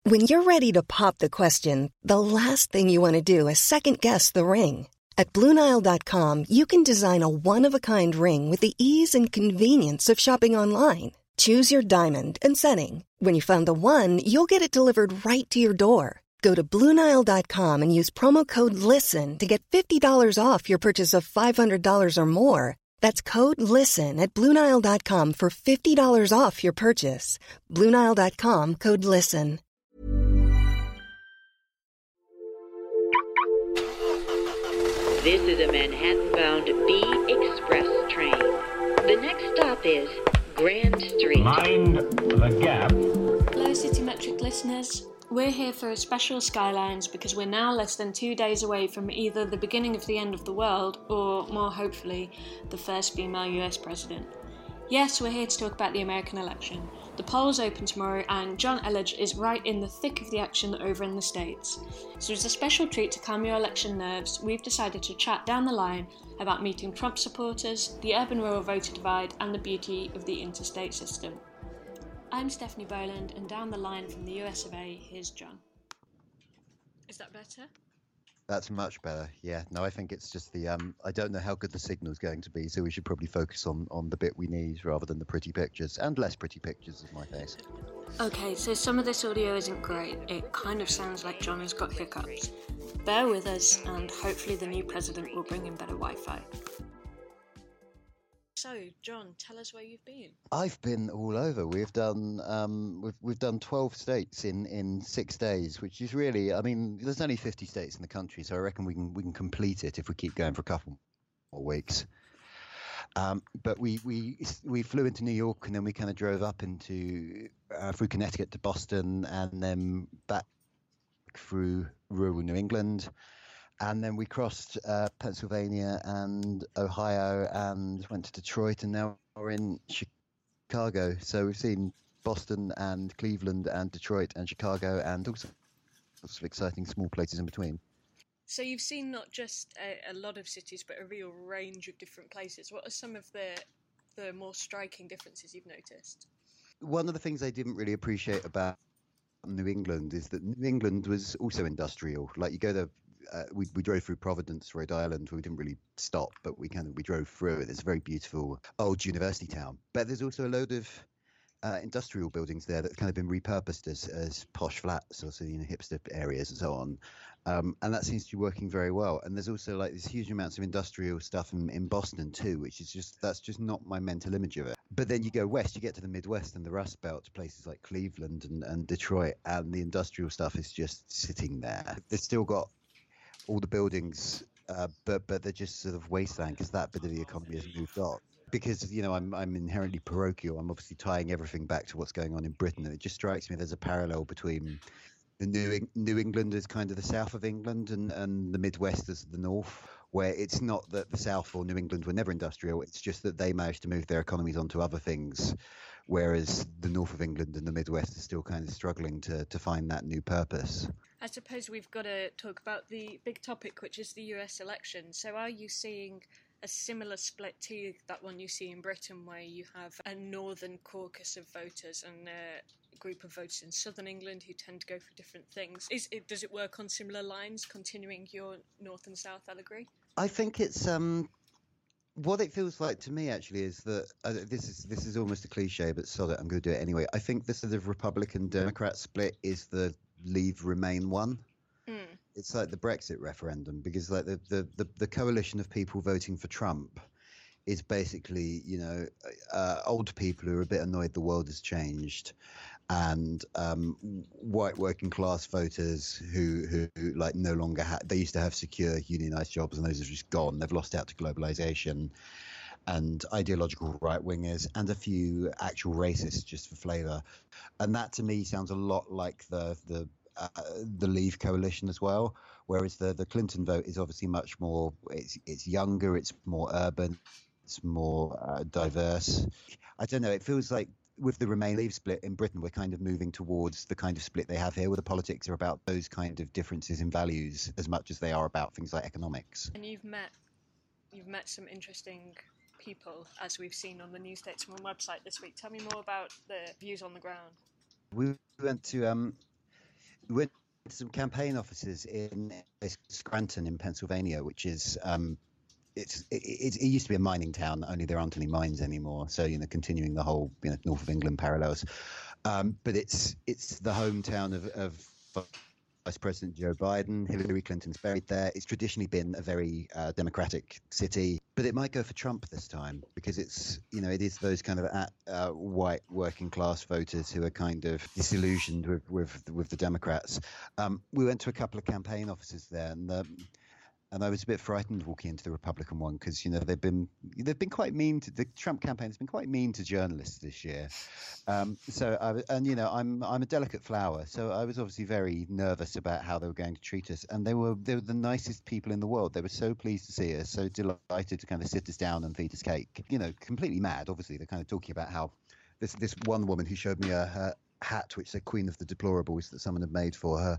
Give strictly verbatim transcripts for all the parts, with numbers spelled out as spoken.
When you're ready to pop the question, the last thing you want to do is second-guess the ring. At Blue Nile dot com, you can design a one-of-a-kind ring with the ease and convenience of shopping online. Choose your diamond and setting. When you find the one, you'll get it delivered right to your door. Go to Blue Nile dot com and use promo code LISTEN to get fifty dollars off your purchase of five hundred dollars or more. That's code LISTEN at Blue Nile dot com for fifty dollars off your purchase. Blue Nile dot com, code LISTEN. This is a Manhattan-bound B Express train. The next stop is Grand Street. Mind the gap. Hello, Citymetric listeners. We're here for a special Skylines because we're now less than two days away from either the beginning of the end of the world or, more hopefully, the first female U S president. Yes, we're here to talk about the American election. The polls open tomorrow and John Elledge is right in the thick of the action over in the States. So as a special treat to calm your election nerves, we've decided to chat down the line about meeting Trump supporters, the urban-rural voter divide and the beauty of the interstate system. I'm Stephanie Boland and down the line from the U S of A, here's John. Is that better? That's much better. Yeah. No, I think it's just the um I don't know how good the signal's going to be, so we should probably focus on on the bit we need rather than the pretty pictures and less pretty pictures of my face. Okay, so some of this audio isn't great. It kind of sounds like John has got hiccups. Bear with us and hopefully the new president will bring in better Wi-Fi. So, John, tell us where you've been. I've been all over. We've done um, we've we've done twelve states in, in six days, which is really. I mean, there's only fifty states in the country, so I reckon we can we can complete it if we keep going for a couple more weeks. Um, but we, we we flew into New York and then we kind of drove up into uh, through Connecticut to Boston and then back through rural New England. And then we crossed uh, Pennsylvania and Ohio and went to Detroit, and now we're in Chicago. So we've seen Boston and Cleveland and Detroit and Chicago and also lots of exciting small places in between. So you've seen not just a, a lot of cities, but a real range of different places. What are some of the the more striking differences you've noticed? One of the things I didn't really appreciate about New England is that New England was also industrial. Like you go there. Uh, we we drove through Providence, Rhode Island. We didn't really stop, but we kind of we drove through it. It's a very beautiful old university town. But there's also a load of uh, industrial buildings there that kind of been repurposed as as posh flats or so, you know, hipster areas and so on. Um, and that seems to be working very well. And there's also like these huge amounts of industrial stuff in, in Boston too, which is just that's just not my mental image of it. But then you go west, you get to the Midwest and the Rust Belt, places like Cleveland and, and Detroit, and the industrial stuff is just sitting there. They've still got all the buildings, uh, but but they're just sort of wasteland because that bit of the economy has moved on. Because, you know, I'm I'm inherently parochial. I'm obviously tying everything back to what's going on in Britain, and it just strikes me there's a parallel between the New New England as kind of the south of England and, and the Midwest as the north, where it's not that the South or New England were never industrial. It's just that they managed to move their economies onto other things, whereas the north of England and the Midwest are still kind of struggling to to find that new purpose. I suppose we've got to talk about the big topic, which is the U S election. So are you seeing a similar split to that one you see in Britain, where you have a northern caucus of voters and a group of voters in southern England who tend to go for different things? Is it, does it work on similar lines, continuing your north and south allegory? I think it's um, what it feels like to me actually is that uh, this is this is almost a cliche, but sod it, I'm going to do it anyway. I think the sort of Republican Democrat split is the Leave Remain one. Mm. It's like the Brexit referendum, because like the, the, the, the coalition of people voting for Trump is basically, you know, uh, old people who are a bit annoyed the world has changed, and um, white working class voters who, who, who like no longer have, they used to have secure unionized jobs and those are just gone. They've lost out to globalization, and ideological right wingers and a few actual racists just for flavour. And that to me sounds a lot like the the uh, the Leave coalition as well, whereas the the Clinton vote is obviously much more, it's it's younger, it's more urban, it's more uh, diverse. I don't know, it feels like with the Remain Leave split in Britain, we're kind of moving towards the kind of split they have here, where the politics are about those kind of differences in values as much as they are about things like economics. And you've met you've met some interesting people, as we've seen on the New Statesman website this week. Tell me more about the views on the ground. We went to um, we went to some campaign offices in Scranton in Pennsylvania, which is um, it's it, it, it used to be a mining town, only there aren't any mines anymore. So you know, continuing the whole you know North of England parallels, um, but it's it's the hometown of, of Vice President Joe Biden. Hillary Clinton's buried there. It's traditionally been a very uh, democratic city, but it might go for Trump this time because it's, you know, it is those kind of uh, uh, white working class voters who are kind of disillusioned with with, with the Democrats. Um, we went to a couple of campaign offices there, and the, and I was a bit frightened walking into the Republican one because, you know, they've been they've been quite mean to the Trump campaign has been quite mean to journalists this year. Um, so I, and you know I'm I'm a delicate flower, so I was obviously very nervous about how they were going to treat us. And they were they were the nicest people in the world. They were so pleased to see us, so delighted to kind of sit us down and feed us cake. You know, completely mad. Obviously, they're kind of talking about how this this one woman who showed me a, her hat which said Queen of the Deplorables that someone had made for her.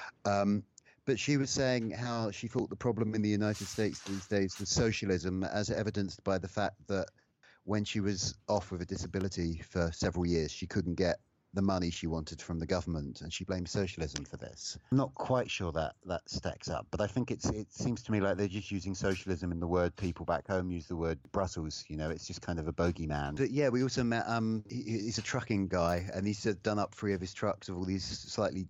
Um, But she was saying how she thought the problem in the United States these days was socialism, as evidenced by the fact that when she was off with a disability for several years, she couldn't get the money she wanted from the government, and she blamed socialism for this. I'm not quite sure that that stacks up, but I think it's it seems to me like they're just using socialism in the word people back home use the word Brussels. You know, it's just kind of a bogeyman. But yeah, we also met. Um, he, he's a trucking guy, and he's uh, done up three of his trucks of all these slightly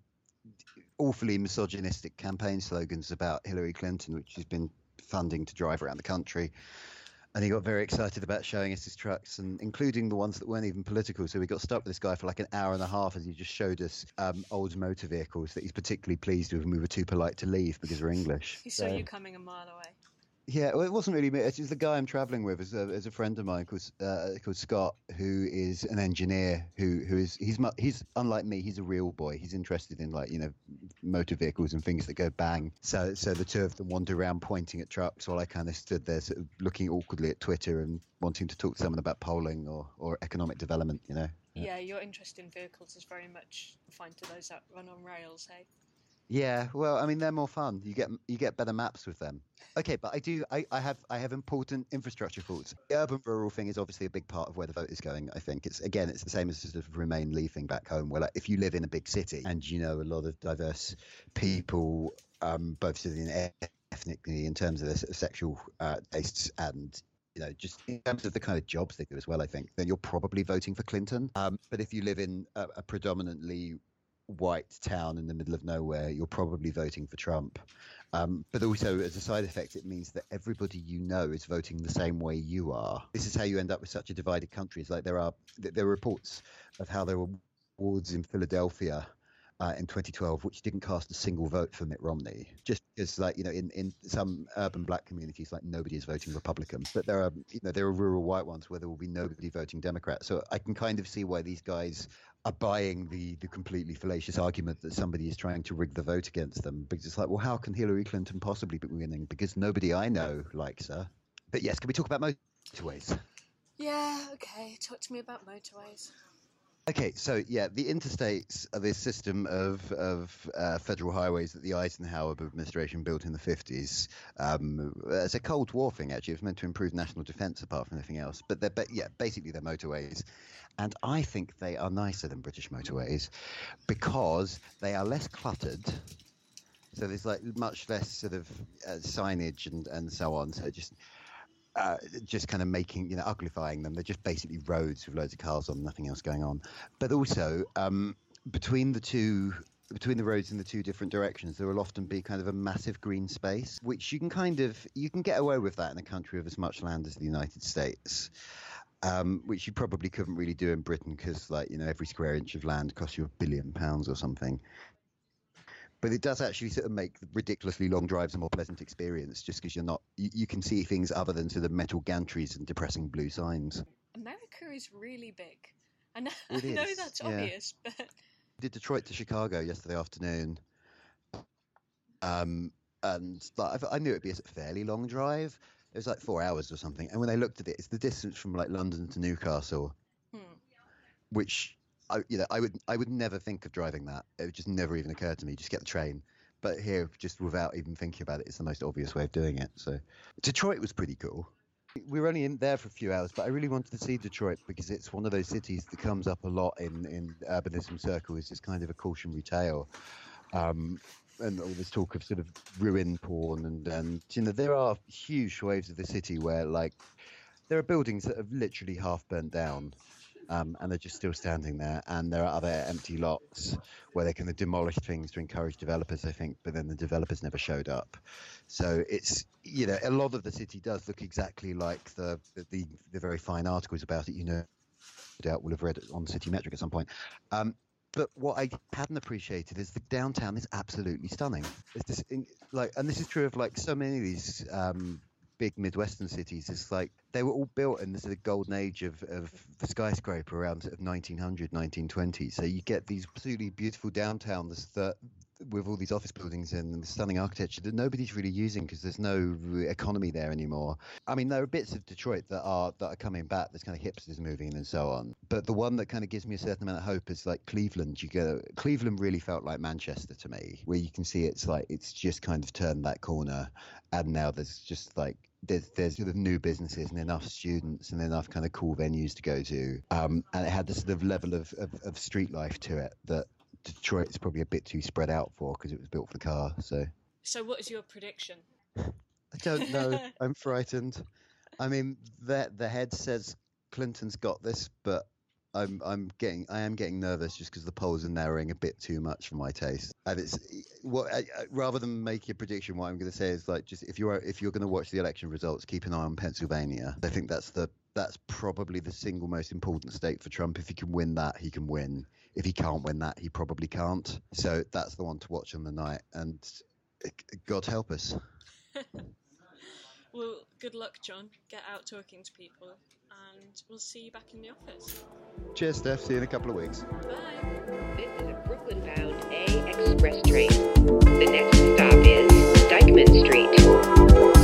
awfully misogynistic campaign slogans about Hillary Clinton, which she's been funding to drive around the country. And he got very excited about showing us his trucks, and including the ones that weren't even political. So we got stuck with this guy for like an hour and a half as he just showed us um, old motor vehicles that he's particularly pleased with, and we were too polite to leave because we're English. He saw so, you coming a mile away. Yeah, well, it wasn't really me. It's just the guy I'm travelling with is a, is a friend of mine called uh, called Scott, who is an engineer. Who who is he's he's unlike me. He's a real boy. He's interested in like you know motor vehicles and things that go bang. So so the two of them wander around pointing at trucks while I kind of stood there, sort of looking awkwardly at Twitter and wanting to talk to someone about polling or or economic development. You know. Yeah, your interest in vehicles is very much confined to those that run on rails, hey? Yeah, well, I mean, they're more fun. You get you get better maps with them. Okay, but I do I, I have I have important infrastructure thoughts. The urban rural thing is obviously a big part of where the vote is going. I think it's again it's the same as sort of Remain Leave thing back home, where like if you live in a big city and you know a lot of diverse people, um, both sort of in ethnically in terms of their sort of sexual uh, tastes and you know, just in terms of the kind of jobs they do as well, I think then you're probably voting for Clinton. Um, but if you live in a, a predominantly white town in the middle of nowhere, you're probably voting for Trump. Um, but also, as a side effect, it means that everybody you know is voting the same way you are. This is how you end up with such a divided country. It's like there are there are reports of how there were wards in Philadelphia uh, in twenty twelve which didn't cast a single vote for Mitt Romney, just because, like, you know, in, in some urban black communities, like, nobody is voting Republican. But there are, you know, there are rural white ones where there will be nobody voting Democrat. So I can kind of see why these guys are buying the the completely fallacious argument that somebody is trying to rig the vote against them, because it's like, well, how can Hillary Clinton possibly be winning? Because nobody I know likes her. But yes, can we talk about motorways? Yeah, okay. Talk to me about motorways. Okay, so yeah, the interstates are this system of of uh, federal highways that the Eisenhower administration built in the fifties. Um, it's a Cold War thing, actually. It was meant to improve national defense, apart from anything else. But they're ba- yeah, basically they're motorways, and I think they are nicer than British motorways because they are less cluttered. So there's like much less sort of uh, signage and and so on. So it just. Uh, just kind of making, you know, uglifying them. They're just basically roads with loads of cars on, nothing else going on. But also, um, between the two, between the roads in the two different directions, there will often be kind of a massive green space, which you can kind of, you can get away with that in a country of as much land as the United States, um, which you probably couldn't really do in Britain because, like, you know, every square inch of land costs you a billion pounds or something. But it does actually sort of make ridiculously long drives a more pleasant experience, just because you're not, you, you can see things other than sort of metal gantries and depressing blue signs. America is really big. I know, I It know is, that's yeah. obvious, but I did Detroit to Chicago yesterday afternoon, um, and like, I, I knew it'd be a fairly long drive. It was like four hours or something. And when I looked at it, it's the distance from like London to Newcastle, hmm. which. I, you know, I would I would never think of driving that. It would just never even occur to me. Just get the train. But here, just without even thinking about it, it's the most obvious way of doing it. So Detroit was pretty cool. We were only in there for a few hours, but I really wanted to see Detroit because it's one of those cities that comes up a lot in, in urbanism circles. It's kind of a cautionary tale. Um, and all this talk of sort of ruin porn, and, and you know, there are huge swathes of the city where, like, there are buildings that have literally half burnt down, um, and they're just still standing there. And there are other empty lots where they kind of demolish things to encourage developers, I think, but then the developers never showed up. So it's, you know, a lot of the city does look exactly like the the, the very fine articles about it, you know, no doubt will have read on City Metric at some point. Um, But what I hadn't appreciated is the downtown is absolutely stunning. It's this, like, and this is true of like so many of these um, big Midwestern cities. It's like they were all built in the sort of golden age of, of the skyscraper around sort of nineteen hundred, nineteen twenty. So you get these absolutely beautiful downtowns that, with all these office buildings and the stunning architecture that nobody's really using because there's no economy there anymore. I mean, there are bits of Detroit that are that are coming back. There's kind of hipsters moving in and so on. But the one that kind of gives me a certain amount of hope is like Cleveland. You go, Cleveland really felt like Manchester to me, where you can see it's like it's just kind of turned that corner, and now there's just like there's there's sort of new businesses and enough students and enough kind of cool venues to go to, um, and it had this sort of level of, of, of street life to it that Detroit is probably a bit too spread out for because it was built for the car. So, so what is your prediction? I don't know. I'm frightened. I mean, the the head says Clinton's got this, but I'm I'm getting I am getting nervous just because the polls are narrowing a bit too much for my taste. And it's what I, I, rather than make a prediction, what I'm going to say is like just if you're if you're going to watch the election results, keep an eye on Pennsylvania. I think that's the that's probably the single most important state for Trump. If he can win that, he can win. If he can't win that, he probably can't. So that's the one to watch on the night. And God help us. Well, good luck, John. Get out talking to people, and we'll see you back in the office. Cheers, Steph. See you in a couple of weeks. Bye. This is a Brooklyn-bound A Express train. The next stop is Dyckman Street.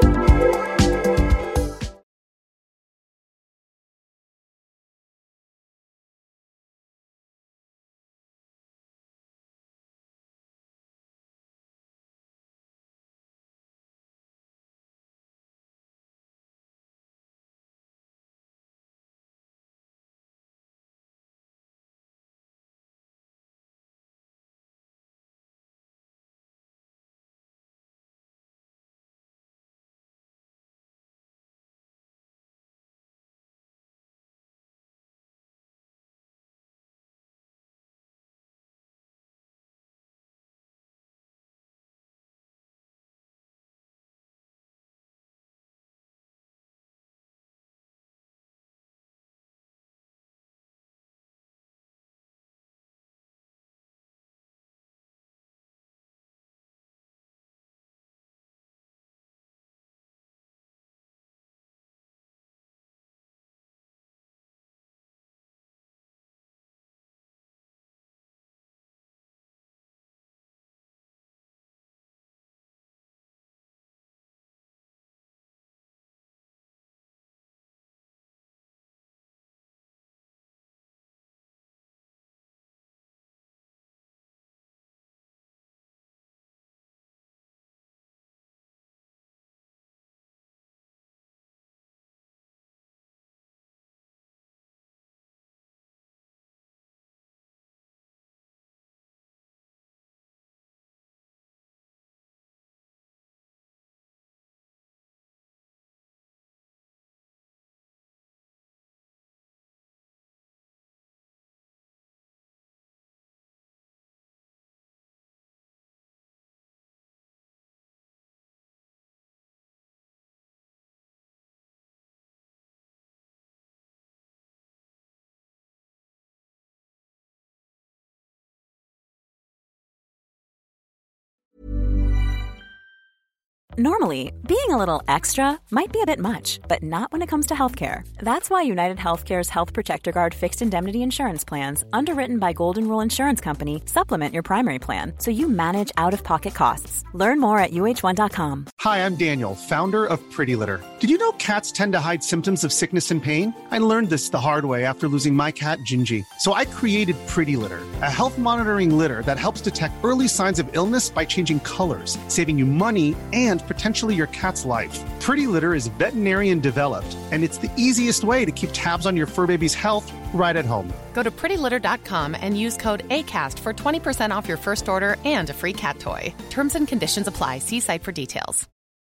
Normally, being a little extra might be a bit much, but not when it comes to healthcare. That's why United Healthcare's Health Protector Guard fixed indemnity insurance plans, underwritten by Golden Rule Insurance Company, supplement your primary plan so you manage out-of-pocket costs. Learn more at U H one dot com. Hi, I'm Daniel, founder of Pretty Litter. Did you know cats tend to hide symptoms of sickness and pain? I learned this the hard way after losing my cat, Gingy. So I created Pretty Litter, a health monitoring litter that helps detect early signs of illness by changing colors, saving you money and potentially your cat's life. Pretty Litter is veterinarian developed, and it's the easiest way to keep tabs on your fur baby's health right at home. Go to pretty litter dot com and use code ACAST for twenty percent off your first order and a free cat toy. Terms and conditions apply. See site for details.